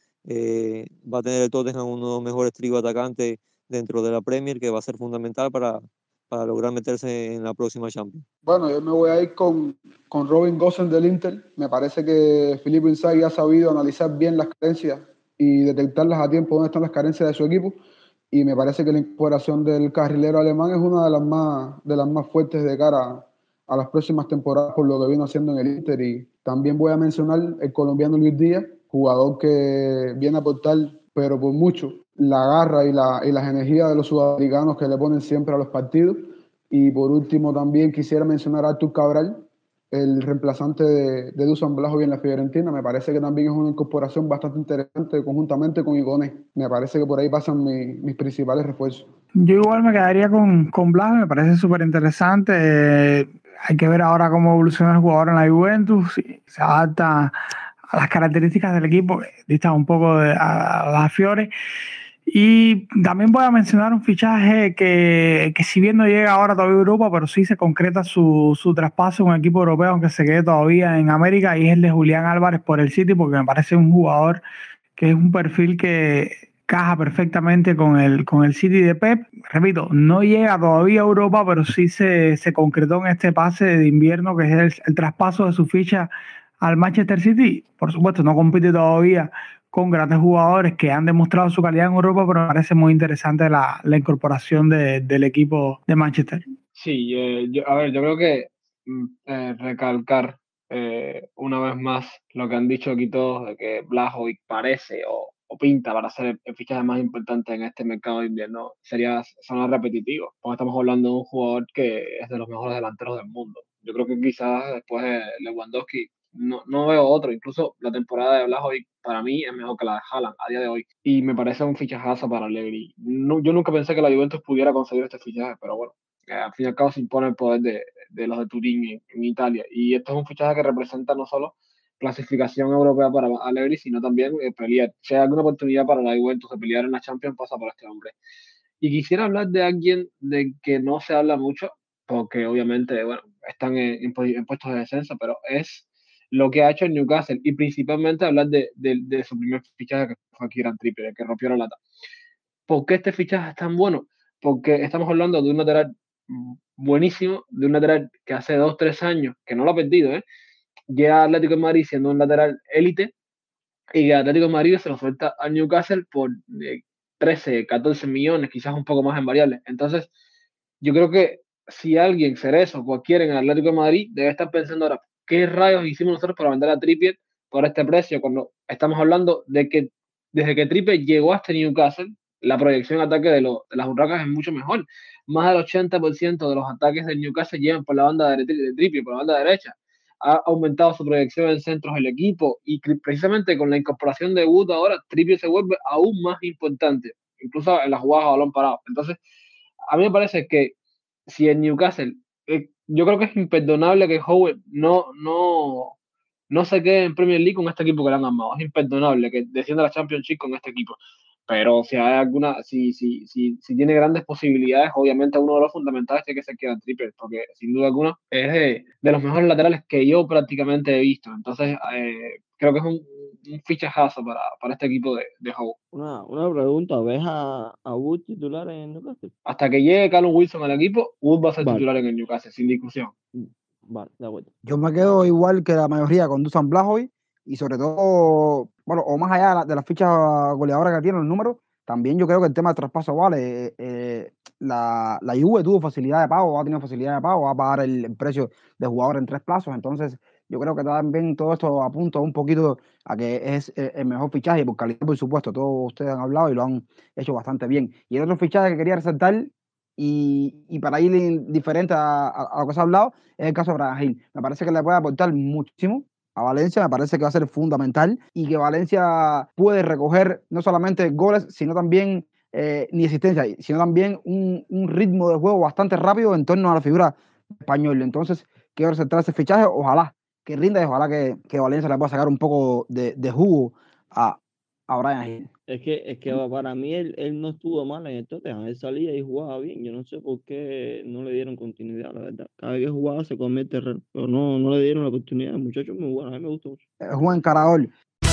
eh, va a tener el Tottenham uno de los mejores tríos atacantes dentro de la Premier, que va a ser fundamental para, para lograr meterse en la próxima Champions. Bueno, yo me voy a ir con, con Robin Gosens del Inter. Me parece que Filippo Inzaghi ha sabido analizar bien las carencias y detectarlas a tiempo dónde están las carencias de su equipo. Y me parece que la incorporación del carrilero alemán es una de las más, de las más fuertes de cara a, a las próximas temporadas por lo que vino haciendo en el Inter. Y también voy a mencionar el colombiano Luis Díaz, jugador que viene a aportar, pero por mucho, la garra y, la, y las energías de los sudamericanos que le ponen siempre a los partidos. Y por último también quisiera mencionar a Artur Cabral, el reemplazante de, de Dusan Vlahovic en la Fiorentina. Me parece que también es una incorporación bastante interesante conjuntamente con Igoné. Me parece que por ahí pasan mi, mis principales refuerzos. Yo igual me quedaría con, con Blas, me parece súper interesante. Eh, hay que ver ahora cómo evoluciona el jugador en la Juventus, si se adapta a las características del equipo, que dista un poco de, a, a las Fiore. Y también voy a mencionar un fichaje que, que si bien no llega ahora todavía a Europa, pero sí se concreta su, su traspaso en un equipo europeo, aunque se quede todavía en América, y es el de Julián Álvarez por el City, porque me parece un jugador que es un perfil que caja perfectamente con el, con el City de Pep. Repito, no llega todavía a Europa, pero sí se, se concretó en este pase de invierno, que es el, el traspaso de su ficha al Manchester City. Por supuesto, no compite todavía con grandes jugadores que han demostrado su calidad en Europa, pero me parece muy interesante la, la incorporación de, del equipo de Manchester. Sí, eh, yo, a ver, yo creo que mm, eh, recalcar eh, una vez más lo que han dicho aquí todos, de que Blajovic parece o, o pinta para ser el, el fichaje más importante en este mercado de invierno, sería sonar repetitivo, porque estamos hablando de un jugador que es de los mejores delanteros del mundo. Yo creo que quizás después de Lewandowski no, no veo otro, incluso la temporada de Blajovic para mí es mejor que la de Haaland a día de hoy, y me parece un fichajazo para Allegri. No, yo nunca pensé que la Juventus pudiera conseguir este fichaje, pero bueno, eh, al fin y al cabo se impone el poder de, de los de Turín en, en Italia. Y esto es un fichaje que representa no solo clasificación europea para Allegri, sino también eh, pelear. Si hay alguna oportunidad para la Juventus de pelear en la Champions, pasa por este hombre. Y quisiera hablar de alguien de que no se habla mucho, porque obviamente, bueno, están en, en, en puestos de descenso, pero es lo que ha hecho el Newcastle, y principalmente hablar de, de, de su primer fichaje, que fue Kieran Trippier, el que rompió la lata. ¿Por qué este fichaje es tan bueno? Porque estamos hablando de un lateral buenísimo, de un lateral que hace dos, tres años, que no lo ha perdido, ¿eh? Llega a Atlético de Madrid siendo un lateral élite, y Atlético de Madrid se lo suelta a Newcastle por eh, trece, catorce millones, quizás un poco más en variables. Entonces, yo creo que si alguien, Cerezo, cualquiera en el Atlético de Madrid, debe estar pensando ahora, ¿qué rayos hicimos nosotros para vender a Trippier por este precio? Cuando estamos hablando de que desde que Trippier llegó a este Newcastle, la proyección de ataque de, lo, de las Urracas es mucho mejor. Más del ochenta por ciento de los ataques del Newcastle llegan por la banda de, de Trippier, por la banda derecha. Ha aumentado su proyección en centros del equipo y precisamente con la incorporación de Wood ahora, Trippier se vuelve aún más importante, incluso en las jugadas a balón parado. Entonces, a mí me parece que si el Newcastle, eh, yo creo que es imperdonable que Howard no, no, no se quede en Premier League con este equipo que le han armado. Es imperdonable que descienda a la Championship con este equipo. Pero si hay alguna, si, si, si, si tiene grandes posibilidades, obviamente uno de los fundamentales tiene que ser Kieran Trippier, porque sin duda alguna es de, de los mejores laterales que yo prácticamente he visto. Entonces, eh, creo que es un, un fichajazo para, para este equipo de, de Howard. Una, una pregunta, ¿ves a, a Wood titular en Newcastle? Hasta que llegue Callum Wilson al equipo, Wood va a ser Vale. titular en el Newcastle, sin discusión. Vale, de acuerdo. Yo me quedo igual que la mayoría con Dusan Blajovic y sobre todo, bueno, o más allá de, la, de las fichas goleadoras que tienen los números, también yo creo que el tema del traspaso vale. Eh, eh, la, la Juve tuvo facilidad de pago, ha tenido facilidad de pago, va a pagar el, el precio de jugador en tres plazos, entonces yo creo que también todo esto apunta un poquito a que es el mejor fichaje, por calidad, por supuesto, todos ustedes han hablado y lo han hecho bastante bien. Y el otro fichaje que quería resaltar, y, y para ir diferente a, a, a lo que se ha hablado, es el caso de Bryan Gil. Me parece que le puede aportar muchísimo a Valencia, me parece que va a ser fundamental y que Valencia puede recoger no solamente goles, sino también eh, ni asistencia, sino también un, un ritmo de juego bastante rápido en torno a la figura española. Entonces, quiero resaltar ese fichaje, ojalá que rinda y ojalá que, que Valencia le pueda sacar un poco de, de jugo a, a Bryan Gil. Es que, es que para mí él, él no estuvo mal en el Tottenham, él salía y jugaba bien. Yo no sé por qué no le dieron continuidad, la verdad. Cada vez que jugaba se comía el terreno, pero no, no le dieron la oportunidad. El muchacho es muy bueno, a mí me gusta mucho. Es un encarador.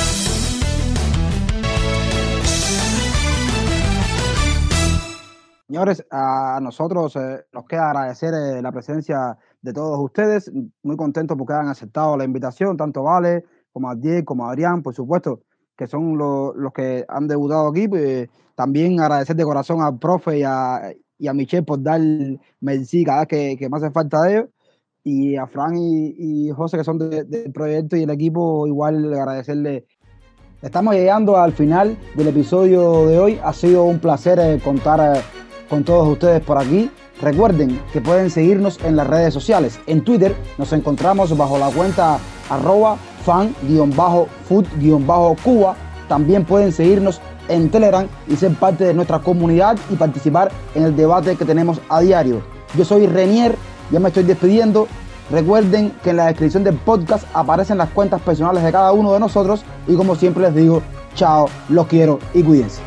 Señores, a nosotros eh, nos queda agradecer eh, la presencia de todos ustedes. Muy contentos porque han aceptado la invitación, tanto Vale como Adiel, como Adrián, por supuesto, que son lo, los que han debutado aquí. Pues, también agradecer de corazón al profe y a, y a Michelle por dar merci cada vez que, que me hace falta de ellos. Y a Fran y, y José, que son de, del proyecto y el equipo, igual agradecerle. Estamos llegando al final del episodio de hoy. Ha sido un placer eh, contar eh, con todos ustedes por aquí. Recuerden que pueden seguirnos en las redes sociales. En Twitter nos encontramos bajo la cuenta arroba fan-food-cuba. También pueden seguirnos en Telegram y ser parte de nuestra comunidad y participar en el debate que tenemos a diario. Yo soy Renier, ya me estoy despidiendo. Recuerden que en la descripción del podcast aparecen las cuentas personales de cada uno de nosotros y como siempre les digo, chao, los quiero y cuídense.